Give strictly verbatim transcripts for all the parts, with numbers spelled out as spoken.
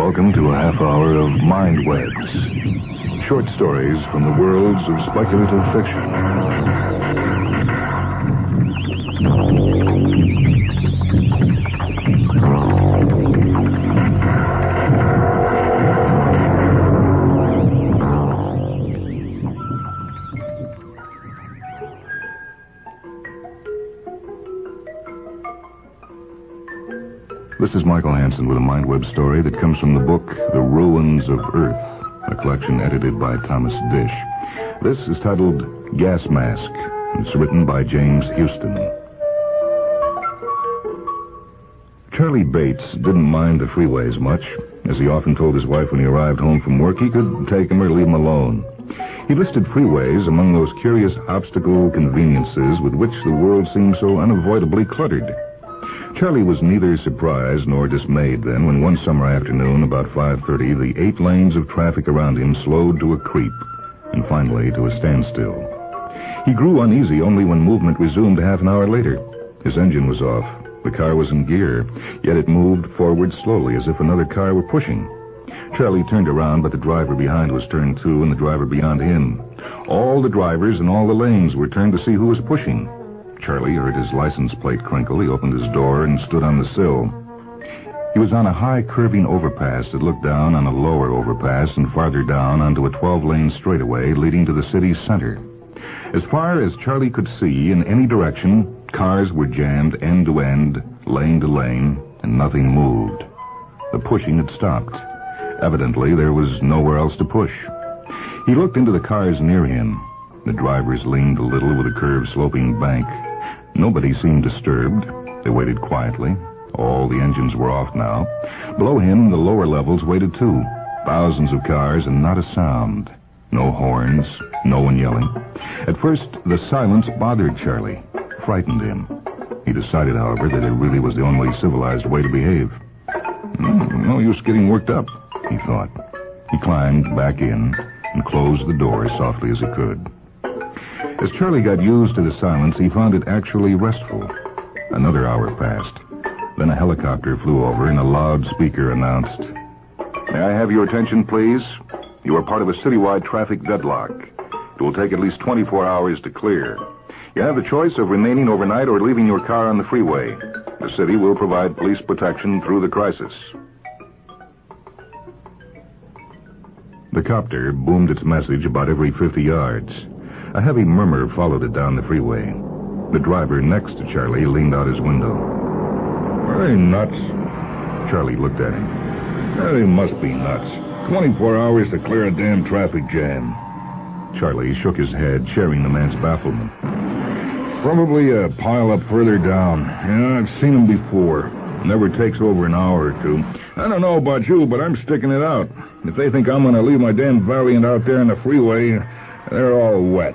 Welcome to a half hour of Mind Webs. Short stories from the worlds of speculative fiction. This is Michael Hansen with a Mind Web story that comes from the book The Ruins of Earth, a collection edited by Thomas Dish. This is titled Gas Mask, and it's written by James Houston. Charlie Bates didn't mind the freeways much. As he often told his wife when he arrived home from work, he could take them or leave them alone. He listed freeways among those curious obstacle conveniences with which the world seemed so unavoidably cluttered. Charlie was neither surprised nor dismayed then when one summer afternoon about five thirty the eight lanes of traffic around him slowed to a creep and finally to a standstill. He grew uneasy only when movement resumed half an hour later. His engine was off. The car was in gear, yet it moved forward slowly as if another car were pushing. Charlie turned around, but the driver behind was turned too, and the driver beyond him. All the drivers in all the lanes were turned to see who was pushing. Charlie heard his license plate crinkle. He opened his door and stood on the sill. He was on a high curving overpass that looked down on a lower overpass and farther down onto a twelve-lane straightaway leading to the city's center. As far as Charlie could see, in any direction, cars were jammed end to end, lane to lane, and nothing moved. The pushing had stopped. Evidently, there was nowhere else to push. He looked into the cars near him. The drivers leaned a little with a curved sloping bank. Nobody seemed disturbed. They waited quietly. All the engines were off now. Below him, the lower levels waited too. Thousands of cars and not a sound. No horns, no one yelling. At first, the silence bothered Charlie, frightened him. He decided, however, that it really was the only civilized way to behave. Mm, no use getting worked up, he thought. He climbed back in and closed the door as softly as he could. As Charlie got used to the silence, he found it actually restful. Another hour passed. Then a helicopter flew over and a loudspeaker announced, "May I have your attention, please? You are part of a citywide traffic deadlock. It will take at least twenty-four hours to clear. You have the choice of remaining overnight or leaving your car on the freeway. The city will provide police protection through the crisis." The copter boomed its message about every fifty yards. A heavy murmur followed it down the freeway. The driver next to Charlie leaned out his window. "Are they nuts?" Charlie looked at him. "They must be nuts. Twenty-four hours to clear a damn traffic jam." Charlie shook his head, sharing the man's bafflement. "Probably a pile up further down. Yeah, I've seen them before. Never takes over an hour or two. I don't know about you, but I'm sticking it out. If they think I'm going to leave my damn Valiant out there on the freeway, they're all wet."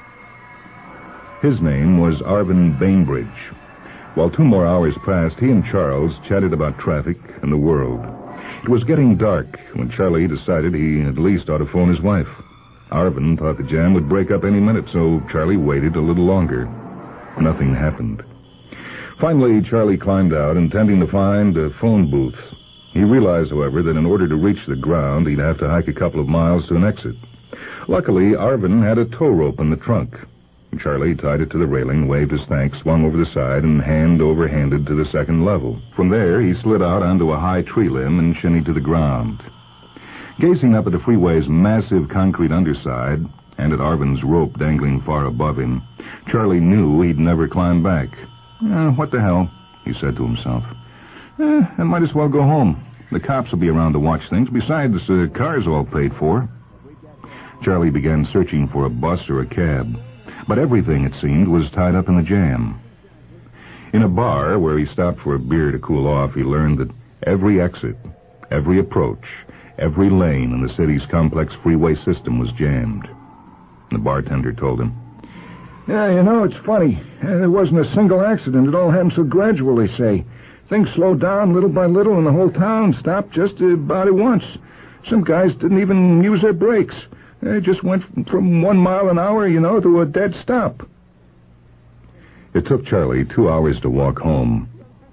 His name was Arvin Bainbridge. While two more hours passed, he and Charles chatted about traffic and the world. It was getting dark when Charlie decided he at least ought to phone his wife. Arvin thought the jam would break up any minute, so Charlie waited a little longer. Nothing happened. Finally, Charlie climbed out, intending to find a phone booth. He realized, however, that in order to reach the ground, he'd have to hike a couple of miles to an exit. Luckily, Arvin had a tow rope in the trunk. Charlie tied it to the railing, waved his thanks, swung over the side, and hand over handed to the second level. From there, he slid out onto a high tree limb and shinnied to the ground. Gazing up at the freeway's massive concrete underside, and at Arvin's rope dangling far above him, Charlie knew he'd never climb back. Eh, what the hell, he said to himself. Eh, I might as well go home. The cops will be around to watch things. Besides, the car's all paid for. Charlie began searching for a bus or a cab, but everything, it seemed, was tied up in the jam. In a bar where he stopped for a beer to cool off, he learned that every exit, every approach, every lane in the city's complex freeway system was jammed. The bartender told him, "Yeah, you know, it's funny. There wasn't a single accident. It all happened so gradual, they say. Things slowed down little by little, and the whole town stopped just about at once. Some guys didn't even use their brakes. They just went from one mile an hour, you know, to a dead stop." It took Charlie two hours to walk home.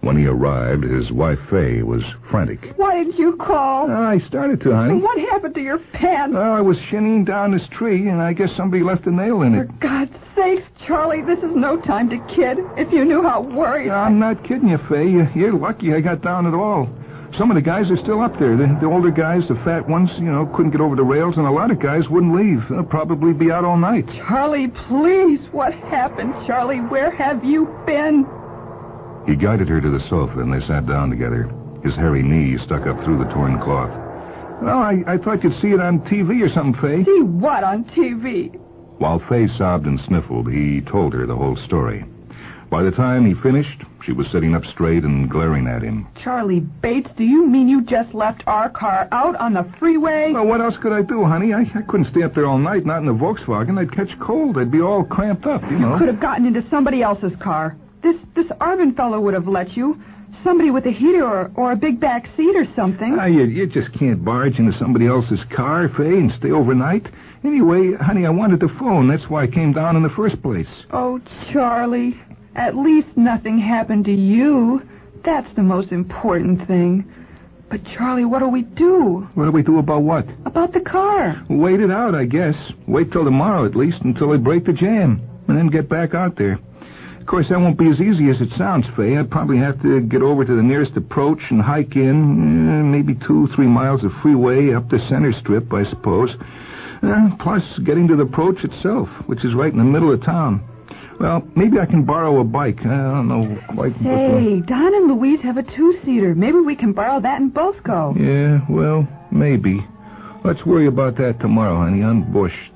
When he arrived, his wife, Fay, was frantic. Why didn't you call? Uh, I started to, honey. And what happened to your pants? Well, I was shinnying down this tree, and I guess somebody left a nail in it. For God's sakes, Charlie, this is no time to kid. If you knew how worried... I'm not kidding you, Fay. You're lucky I got down at all. Some of the guys are still up there. The, the older guys, the fat ones, you know, couldn't get over the rails, and a lot of guys wouldn't leave. They'll probably be out all night. Charlie, please, what happened, Charlie? Where have you been? He guided her to the sofa, and they sat down together. His hairy knee stuck up through the torn cloth. Well, I, I thought you'd see it on T V or something, Fay. See what on T V? While Fay sobbed and sniffled, he told her the whole story. By the time he finished, she was sitting up straight and glaring at him. Charlie Bates, do you mean you just left our car out on the freeway? Well, what else could I do, honey? I, I couldn't stay up there all night, not in the Volkswagen. I'd catch cold. I'd be all cramped up, you know. You could have gotten into somebody else's car. This this Arvin fellow would have let you. Somebody with a heater or, or a big back seat or something. Ah, you, you just can't barge into somebody else's car, Fay, and stay overnight. Anyway, honey, I wanted the phone. That's why I came down in the first place. Oh, Charlie, at least nothing happened to you. That's the most important thing. But, Charlie, what'll we do? What do we do about what? About the car. Wait it out, I guess. Wait till tomorrow, at least, until they break the jam, and then get back out there. Of course, that won't be as easy as it sounds, Fay. I'd probably have to get over to the nearest approach and hike in, uh, maybe two, three miles of freeway up the center strip, I suppose. Uh, plus, getting to the approach itself, which is right in the middle of town. Well, maybe I can borrow a bike. I don't know quite. Say, Don and Louise have a two-seater. Maybe we can borrow that and both go. Yeah, well, maybe. Let's worry about that tomorrow, honey. I'm bushed.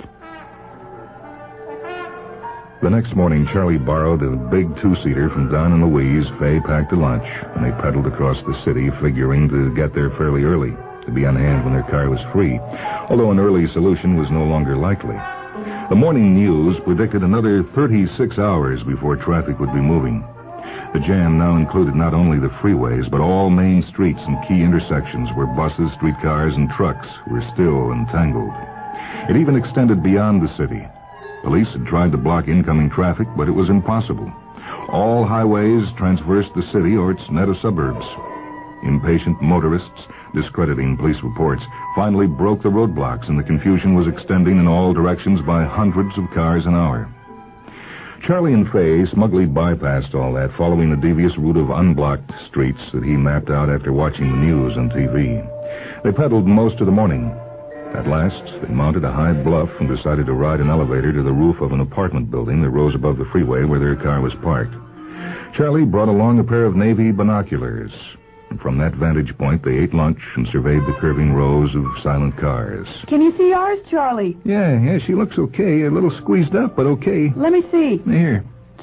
The next morning, Charlie borrowed a big two-seater from Don and Louise. Fay packed a lunch, and they pedaled across the city, figuring to get there fairly early, to be on hand when their car was free, although an early solution was no longer likely. The morning news predicted another thirty-six hours before traffic would be moving. The jam now included not only the freeways, but all main streets and key intersections where buses, streetcars, and trucks were still entangled. It even extended beyond the city. Police had tried to block incoming traffic, but it was impossible. All highways traversed the city or its net of suburbs. Impatient motorists, discrediting police reports, finally broke the roadblocks, and the confusion was extending in all directions by hundreds of cars an hour. Charlie and Fay smugly bypassed all that, following the devious route of unblocked streets that he mapped out after watching the news on T V. They pedaled most of the morning. At last, they mounted a high bluff and decided to ride an elevator to the roof of an apartment building that rose above the freeway where their car was parked. Charlie brought along a pair of Navy binoculars. And from that vantage point, they ate lunch and surveyed the curving rows of silent cars. Can you see ours, Charlie? Yeah, yeah, she looks okay. A little squeezed up, but okay. Let me see. Here.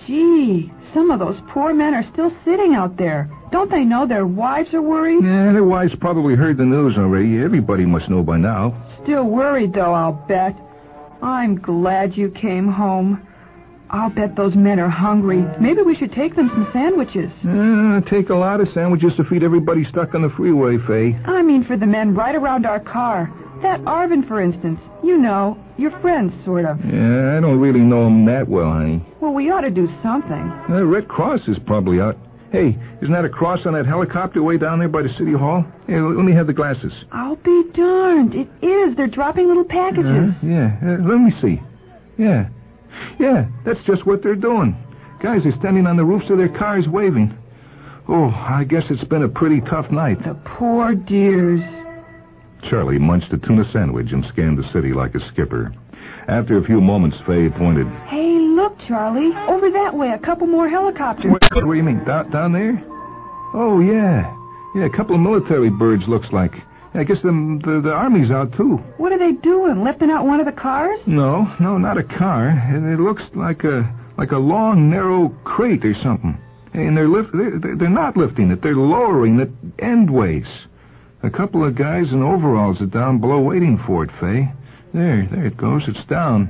Gee, some of those poor men are still sitting out there. Don't they know their wives are worried? Yeah, their wives probably heard the news already. Everybody must know by now. Still worried, though, I'll bet. I'm glad you came home. I'll bet those men are hungry. Maybe we should take them some sandwiches. Uh, take a lot of sandwiches to feed everybody stuck on the freeway, Fay. I mean for the men right around our car. That Arvin, for instance. You know, your friend, sort of. Yeah, I don't really know him that well, honey. Well, we ought to do something. The Red Cross is probably out. Hey, isn't that a cross on that helicopter way down there by the city hall? Hey, let me have the glasses. I'll be darned. It is. They're dropping little packages. Uh, yeah, uh, let me see. Yeah. Yeah, that's just what they're doing. Guys are standing on the roofs of their cars waving. Oh, I guess it's been a pretty tough night. The poor dears. Charlie munched a tuna sandwich and scanned the city like a skipper. After a few moments, Fay pointed. Hey, look, Charlie. Over that way, a couple more helicopters. What, what do you mean, down, down there? Oh, yeah. Yeah, a couple of military birds, looks like. I guess the, the, the Army's out, too. What are they doing, lifting out one of the cars? No, no, not a car. It looks like a like a long, narrow crate or something. And they're, lift, they're, they're not lifting it. They're lowering it endways. A couple of guys in overalls are down below waiting for it, Fay. There, there it goes. It's down.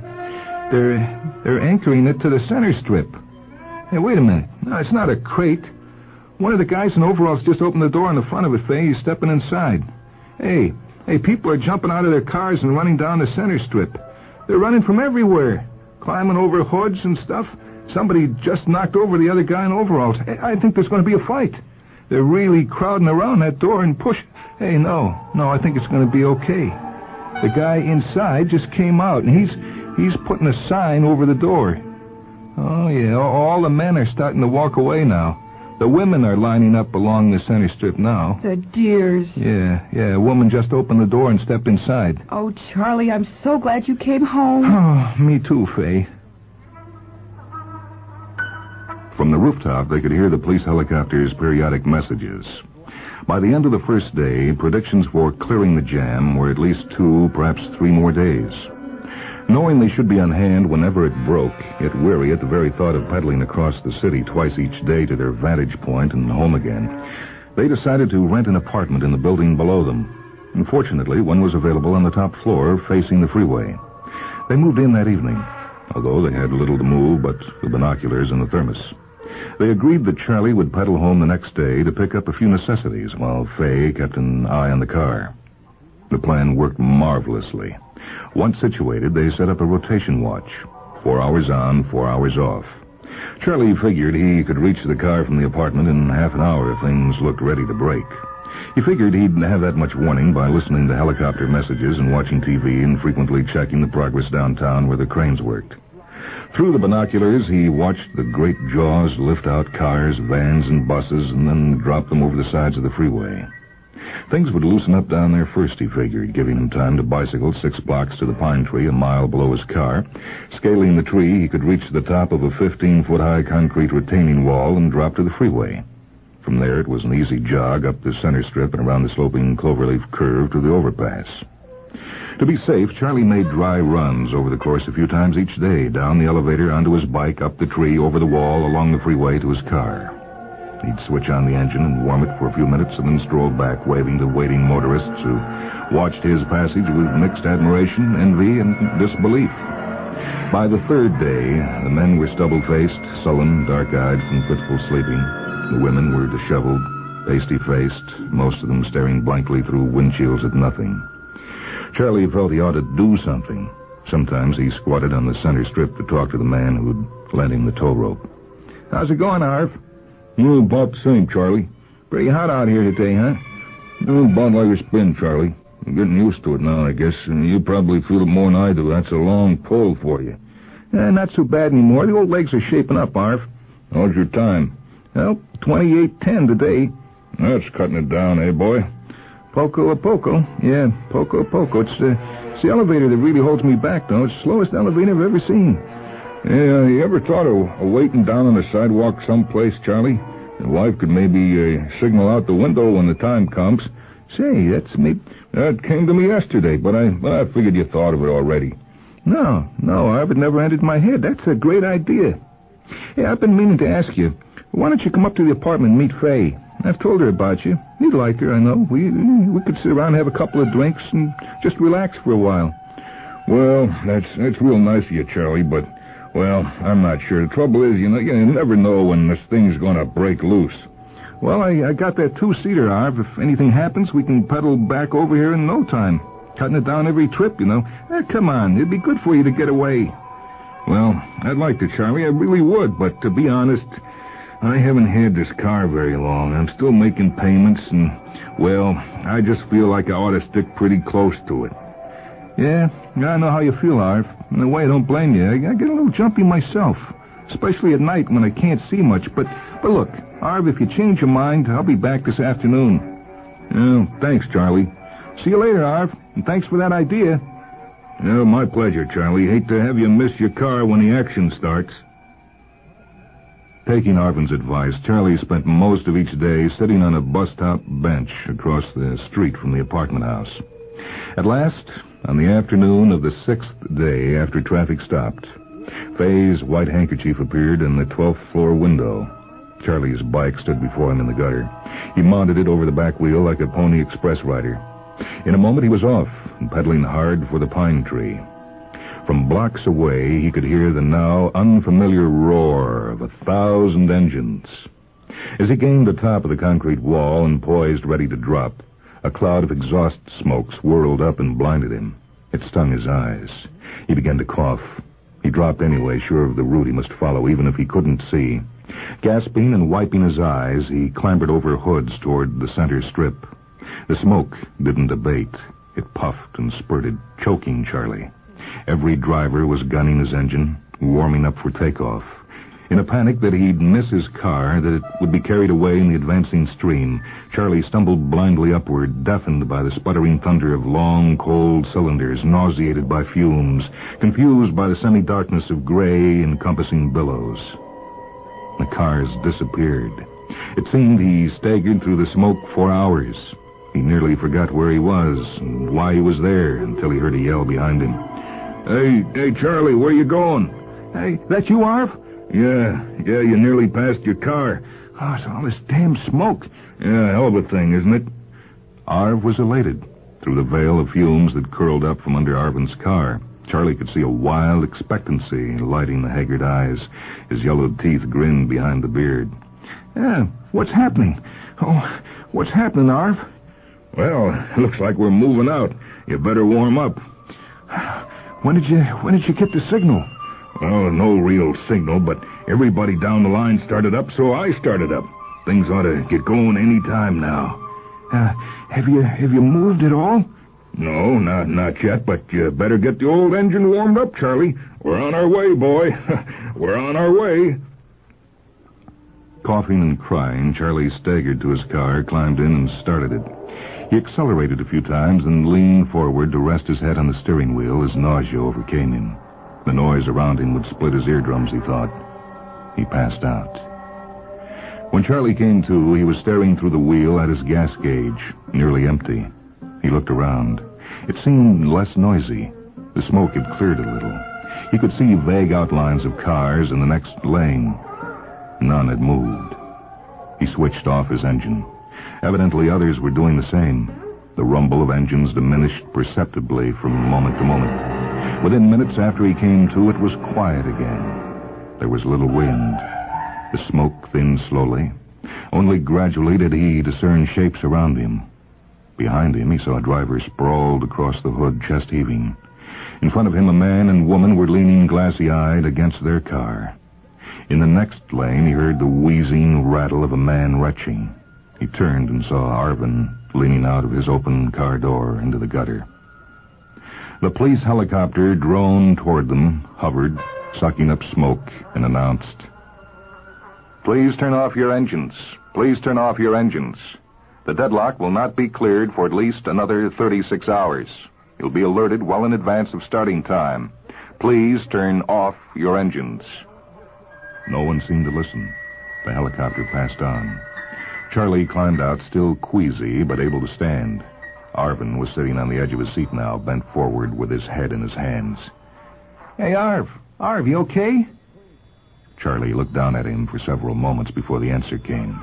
They're they're anchoring it to the center strip. Hey, wait a minute. No, it's not a crate. One of the guys in overalls just opened the door in the front of it, Fay. He's stepping inside. Hey, hey, people are jumping out of their cars and running down the center strip. They're running from everywhere, climbing over hoods and stuff. Somebody just knocked over the other guy in overalls. I think there's going to be a fight. they're really crowding around that door and push. Hey, no, no, I think it's going to be okay. The guy inside just came out, and he's he's putting a sign over the door. Oh, yeah, all the men are starting to walk away now. The women are lining up along the center strip now. The dears. Yeah, yeah, a woman just opened the door and stepped inside. Oh, Charlie, I'm so glad you came home. Oh, me too, Faye. From the rooftop, they could hear the police helicopter's periodic messages. By the end of the first day, predictions for clearing the jam were at least two, perhaps three more days. Knowing they should be on hand whenever it broke, yet weary at the very thought of pedaling across the city twice each day to their vantage point and home again, they decided to rent an apartment in the building below them. Unfortunately, one was available on the top floor facing the freeway. They moved in that evening, although they had little to move but the binoculars and the thermos. They agreed that Charlie would pedal home the next day to pick up a few necessities while Faye kept an eye on the car. The plan worked marvelously. Once situated, they set up a rotation watch. Four hours on, four hours off. Charlie figured he could reach the car from the apartment in half an hour if things looked ready to break. He figured he'd have that much warning by listening to helicopter messages and watching T V and frequently checking the progress downtown where the cranes worked. Through the binoculars, he watched the great jaws lift out cars, vans, and buses and then drop them over the sides of the freeway. Things would loosen up down there first, he figured, giving him time to bicycle six blocks to the pine tree a mile below his car. Scaling the tree, he could reach the top of a fifteen-foot-high concrete retaining wall and drop to the freeway. From there, it was an easy jog up the center strip and around the sloping cloverleaf curve to the overpass. To be safe, Charlie made dry runs over the course a few times each day, down the elevator, onto his bike, up the tree, over the wall, along the freeway to his car. He'd switch on the engine and warm it for a few minutes and then stroll back, waving to waiting motorists who watched his passage with mixed admiration, envy, and disbelief. By the third day, the men were stubble-faced, sullen, dark-eyed from fitful sleeping. The women were disheveled, pasty-faced, most of them staring blankly through windshields at nothing. Charlie felt he ought to do something. Sometimes he squatted on the center strip to talk to the man who'd lent him the tow rope. How's it going, Arv? Oh, about the same, Charlie. Pretty hot out here today, huh? Oh, about like it's been, Charlie. I'm getting used to it now, I guess, and you probably feel it more than I do. That's a long pull for you. Eh, not so bad anymore. The old legs are shaping up, Arv. How's your time? Well, twenty-eight ten today. That's cutting it down, eh, boy? Poco a poco. Yeah, poco a poco. It's, uh, it's the elevator that really holds me back, though. It's the slowest elevator I've ever seen. Yeah, you ever thought of, of waiting down on the sidewalk someplace, Charlie? Your wife could maybe uh, signal out the window when the time comes. Say, that's me. That came to me yesterday, but I but I figured you thought of it already. No, no, Arv, it never entered my head. That's a great idea. Hey, I've been meaning to ask you, why don't you come up to the apartment and meet Faye? I've told her about you. You'd like her, I know. We we could sit around and have a couple of drinks and just relax for a while. Well, that's that's real nice of you, Charlie, but, well, I'm not sure. The trouble is, you know, you never know when this thing's going to break loose. Well, I, I got that two-seater, Arv. If anything happens, we can pedal back over here in no time. Cutting it down every trip, you know. Eh, come on, it'd be good for you to get away. Well, I'd like to, Charlie. I really would, but to be honest, I haven't had this car very long. I'm still making payments, and, well, I just feel like I ought to stick pretty close to it. Yeah, I know how you feel, Arv. In a way, I don't blame you. I, I get a little jumpy myself, especially at night when I can't see much. But, but look, Arv, if you change your mind, I'll be back this afternoon. Oh, thanks, Charlie. See you later, Arv, and thanks for that idea. Yeah, my pleasure, Charlie. Hate to have you miss your car when the action starts. Taking Arvin's advice, Charlie spent most of each day sitting on a bus-top bench across the street from the apartment house. At last, on the afternoon of the sixth day after traffic stopped, Faye's white handkerchief appeared in the twelfth floor window. Charlie's bike stood before him in the gutter. He mounted it over the back wheel like a Pony Express rider. In a moment he was off and pedaling hard for the pine tree. From blocks away, he could hear the now unfamiliar roar of a thousand engines. As he gained the top of the concrete wall and poised ready to drop, a cloud of exhaust smoke swirled up and blinded him. It stung his eyes. He began to cough. He dropped anyway, sure of the route he must follow, even if he couldn't see. Gasping and wiping his eyes, he clambered over hoods toward the center strip. The smoke didn't abate. It puffed and spurted, choking Charlie. Every driver was gunning his engine, warming up for takeoff. In a panic that he'd miss his car, that it would be carried away in the advancing stream, Charlie stumbled blindly upward, deafened by the sputtering thunder of long, cold cylinders, nauseated by fumes, confused by the semi-darkness of gray, encompassing billows. The cars disappeared. It seemed he staggered through the smoke for hours. He nearly forgot where he was and why he was there until he heard a yell behind him. Hey, hey, Charlie, where you going? Hey, that you, Arv? Yeah, yeah, you nearly passed your car. Oh, it's all this damn smoke. Yeah, hell of a thing, isn't it? Arv was elated. Through the veil of fumes that curled up from under Arvin's car, Charlie could see a wild expectancy lighting the haggard eyes. His yellowed teeth grinned behind the beard. Yeah, what's happening? Oh, what's happening, Arv? Well, looks like we're moving out. You better warm up. When did you, when did you get the signal? Well, no real signal, but everybody down the line started up, so I started up. Things ought to get going any time now. Uh, have you, have you moved at all? No, not not yet, but you better get the old engine warmed up, Charlie. We're on our way, boy. We're on our way. Coughing and crying, Charlie staggered to his car, climbed in, and started it. He accelerated a few times and leaned forward to rest his head on the steering wheel as nausea overcame him. The noise around him would split his eardrums, he thought. He passed out. When Charlie came to, he was staring through the wheel at his gas gauge, nearly empty. He looked around. It seemed less noisy. The smoke had cleared a little. He could see vague outlines of cars in the next lane. None had moved. He switched off his engine. Evidently others were doing the same. The rumble of engines diminished perceptibly from moment to moment. Within minutes after he came to, it was quiet again. There was little wind. The smoke thinned slowly. Only gradually did he discern shapes around him. Behind him, he saw a driver sprawled across the hood, chest heaving. In front of him, a man and woman were leaning glassy-eyed against their car. In the next lane, he heard the wheezing rattle of a man retching. He turned and saw Arvin leaning out of his open car door into the gutter. The police helicopter droned toward them, hovered, sucking up smoke, and announced, "Please turn off your engines. Please turn off your engines. The deadlock will not be cleared for at least another thirty-six hours. You'll be alerted well in advance of starting time. Please turn off your engines." No one seemed to listen. The helicopter passed on. Charlie climbed out, still queasy, but able to stand. Arvin was sitting on the edge of his seat now, bent forward with his head in his hands. Hey, Arv. Arv, you okay? Charlie looked down at him for several moments before the answer came.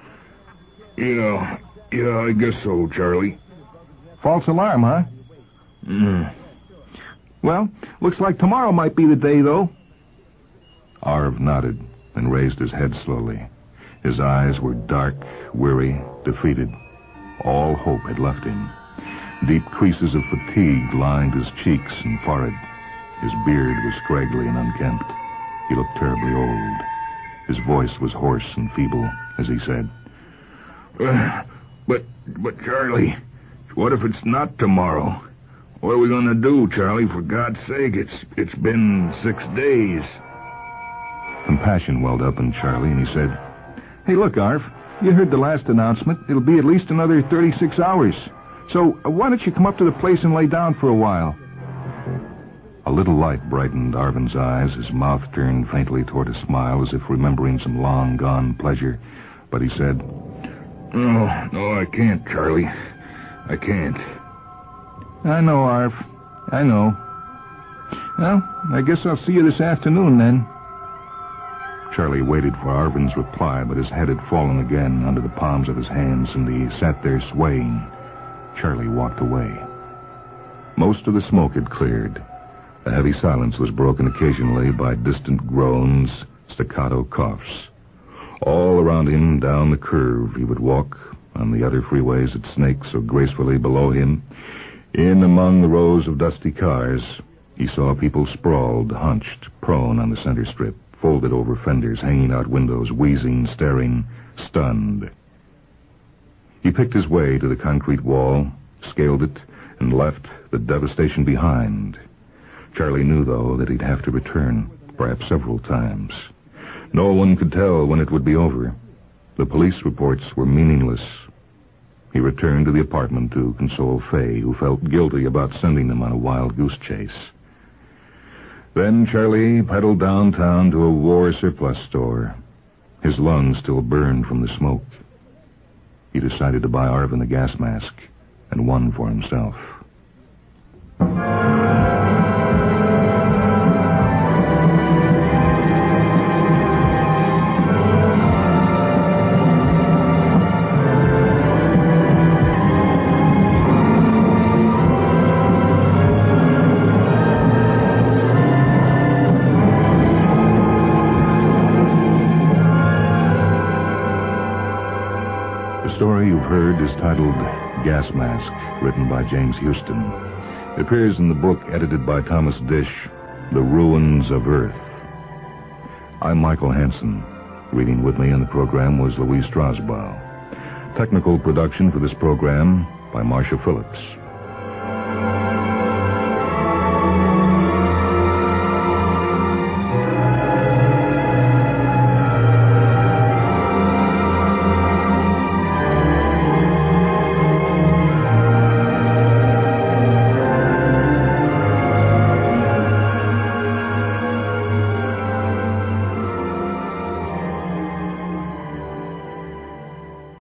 Yeah, yeah, I guess so, Charlie. False alarm, huh? Mm. Well, looks like tomorrow might be the day, though. Arv nodded and raised his head slowly. His eyes were dark, weary, defeated. All hope had left him. Deep creases of fatigue lined his cheeks and forehead. His beard was scraggly and unkempt. He looked terribly old. His voice was hoarse and feeble as he said, Uh, but, but Charlie, what if it's not tomorrow? What are we going to do, Charlie? For God's sake, it's it's been six days. Compassion welled up in Charlie, and he said, Hey, look, Arv, you heard the last announcement. It'll be at least another thirty-six hours. So uh, why don't you come up to the place and lay down for a while? A little light brightened Arvin's eyes. His mouth turned faintly toward a smile, as if remembering some long-gone pleasure. But he said, No, no, I can't, Charlie. I can't. I know, Arv. I know. Well, I guess I'll see you this afternoon, then. Charlie waited for Arvin's reply, but his head had fallen again under the palms of his hands, and he sat there swaying. Charlie walked away. Most of the smoke had cleared. The heavy silence was broken occasionally by distant groans, staccato coughs. All around him, down the curve, he would walk, on the other freeways that snaked so gracefully below him. In among the rows of dusty cars, he saw people sprawled, hunched, prone on the center strip, folded over fenders, hanging out windows, wheezing, staring, stunned. He picked his way to the concrete wall, scaled it, and left the devastation behind. Charlie knew, though, that he'd have to return, perhaps several times. No one could tell when it would be over. The police reports were meaningless. He returned to the apartment to console Fay, who felt guilty about sending them on a wild goose chase. Then Charlie pedaled downtown to a war surplus store. His lungs still burned from the smoke. He decided to buy Arvin a gas mask, and one for himself. The story you've heard is titled Gas Mask, written by James Houston. It appears in the book edited by Thomas Dish, The Ruins of Earth. I'm Michael Hansen. Reading with me in the program was Louise Strasbaugh. Technical production for this program by Marcia Phillips.